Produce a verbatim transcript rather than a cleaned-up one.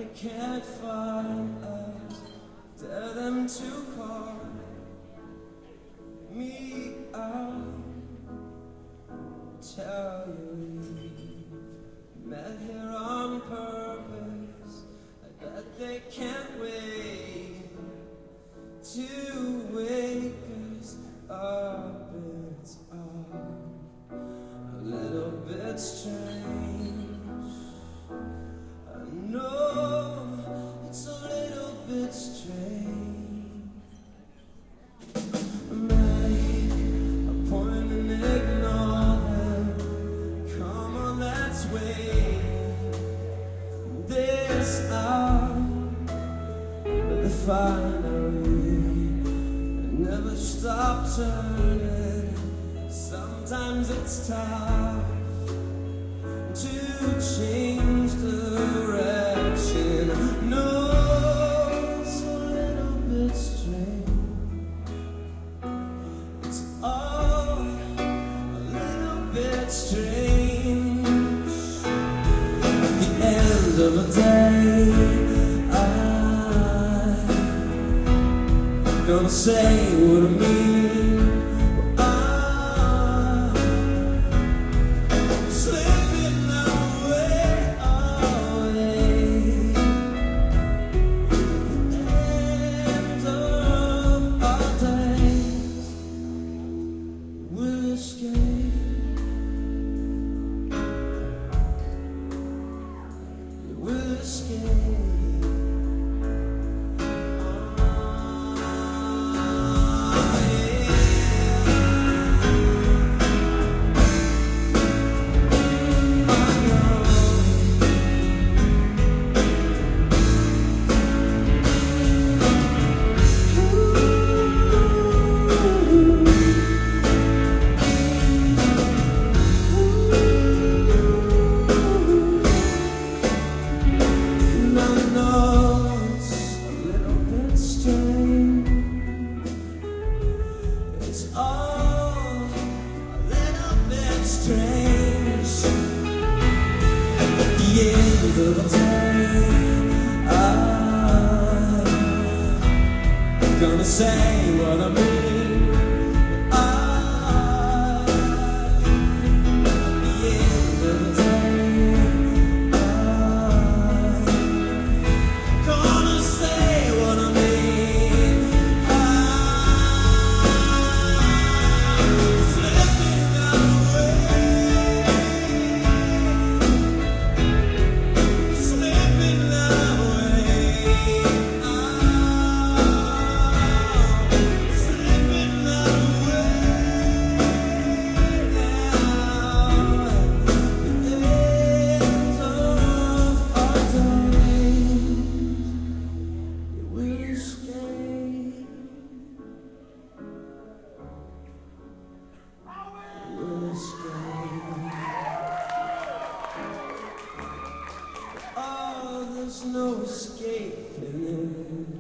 can't find us, dare them to call me out. Tell you we met here on purpose. I bet they can't wait to wake us up. It's all a little bit strange. I know it's a little bit strange. Make a point and ignore them. Come on, let's wait this out. But the finery never stop turning. Sometimes it's tough to change direction. No, it's a little bit strange. It's all a little bit strange. At the end of the day, I'm gonna say what I mean. Gonna say what I mean. I, at the end of the day, I'm gonna say what I mean. I'm slipping away, slipping away. There's no escaping it.